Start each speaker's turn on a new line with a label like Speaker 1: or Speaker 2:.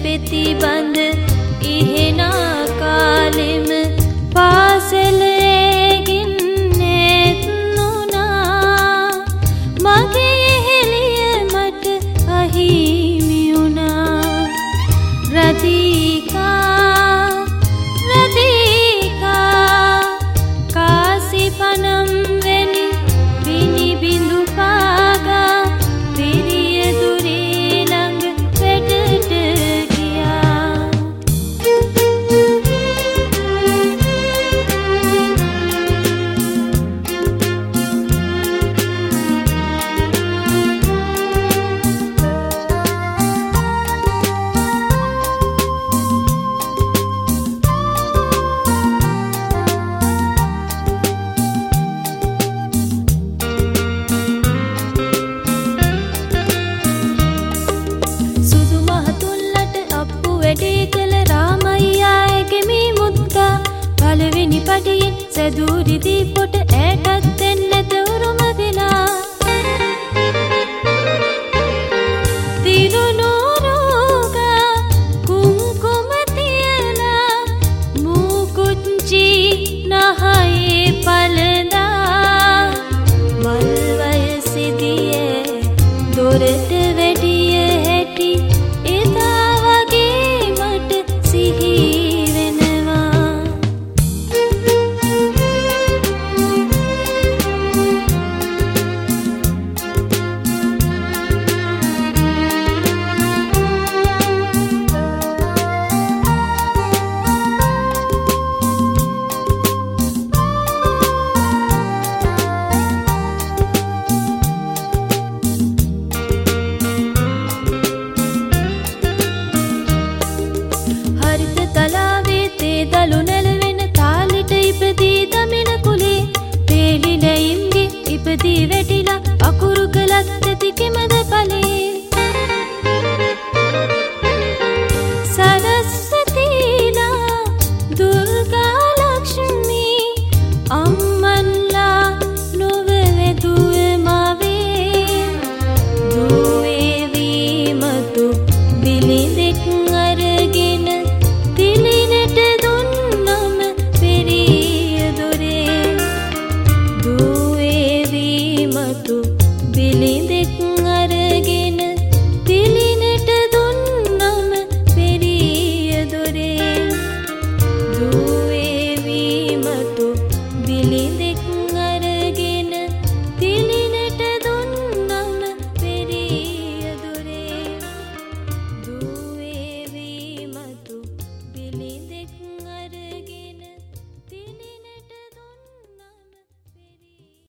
Speaker 1: පෙති බඳ ඉහෙනා කාලෙම පාසලේගින් නෙත්නුනා මගේ හෙළිය මට අහිමි වුණා රදිකා කාසි පනම් වෙනි විනි බිඳු පාගා පිරිය දුරේ ළඟ වැඩට ගියා වැඩේ කළ රාමයියාගේ මේ මුත්තා පළවෙනි පඩියෙන් සැදූරි දීපොට ඈටත් දෙන්නට උරුම දෙනා තිරුනෝරුගා කුංකුම තියලා මූකුච්චි නහයේ පළඳා මල් වයසෙදියේ දොරට වැඩිය හැටි දලු නැලවෙන තාලෙට ඉපදී දමින කුලේ පේලි නැයින්ගේ ඉපදී වැඩ